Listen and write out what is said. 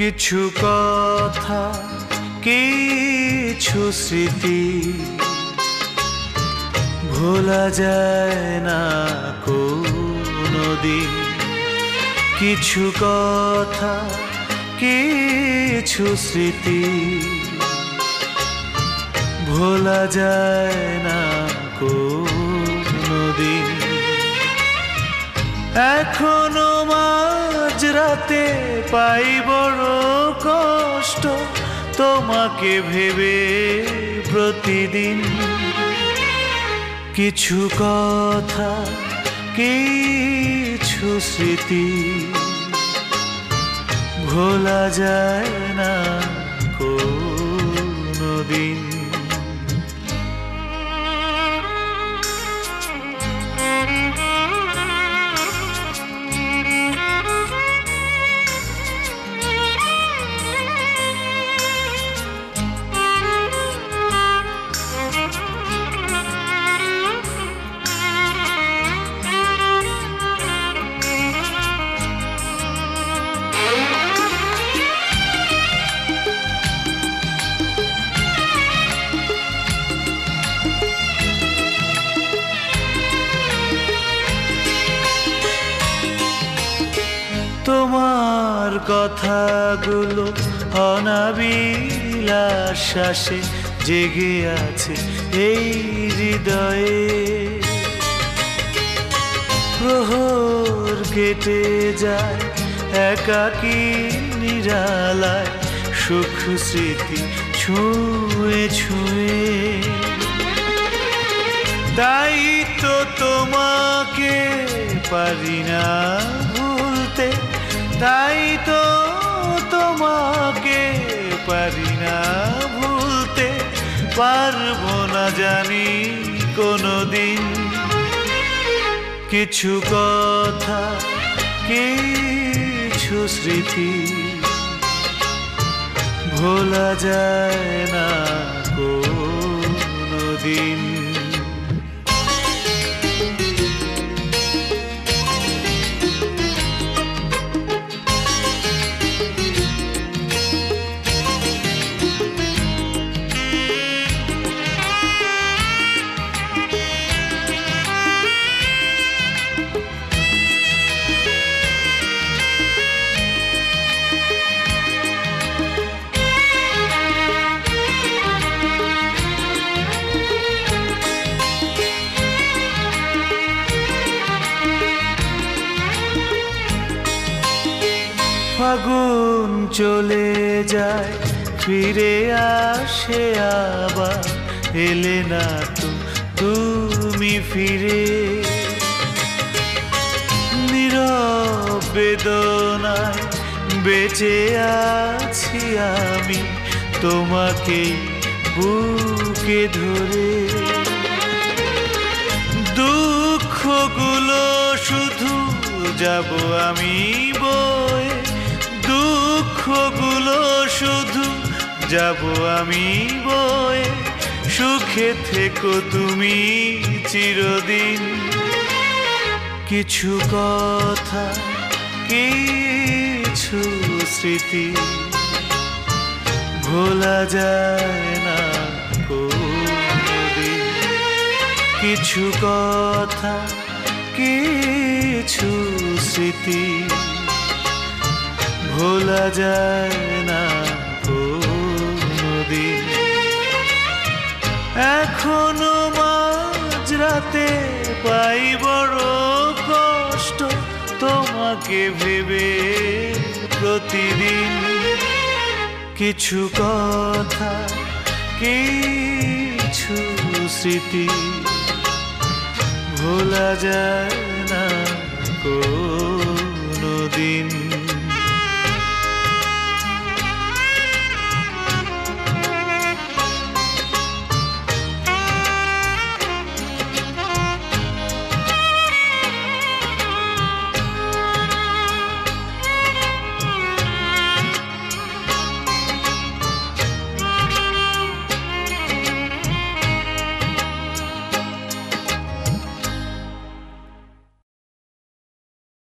কিছু কথা কিছু স্মৃতি ভোলা যায় না কোনোদিন। কিছু কথা কিছু স্মৃতি ভোলা যায় না কোনোদিন। এখনো মাঝরাতে পাই বড় কষ্ট তোমাকে ভেবে প্রতিদিন। কিছু কথা কিছু স্মৃতি ভোলা যায় না কোনোদিন। তোমার কথাগুলো অনাবিল আশ্বাসে জেগে আছে এই হৃদয়ে। প্রহর কেটে যায় একাকী নিরালায়, সুখ স্মৃতি ছুঁয়ে ছুঁয়ে। তাই তো তোমাকে পারি না ভুলতে, তাই তো তোমাকে পারি না ভুলতে, পারবো না জানি কোনোদিন। কিছু কথা কিছু স্মৃতি ভোলা যায় না কোনোদিন। ফাগুন চলে যায় ফিরে আসে আবার, এলে না তো তুমি ফিরে। নীরব বেদনায় বেঁচে আছি আমি তোমাকেই বুকে ধরে। দুঃখগুলো শুধু যাব আমি বয়ে, দুঃখগুলো শুধু যাব আমি বয়ে। সুখে থেকো তুমি চিরদিন। কিছু কথা কিছু স্মৃতি ভোলা যায় না কোনোদিন। কিছু কথা কিছু স্মৃতি ভোলা যায় না কোনোদিন। এখনো মাঝরাতে পাই বড় কষ্ট তোমাকে ভেবে প্রতিদিন। কিছু কথা কিছু স্মৃতি ভোলা যায় না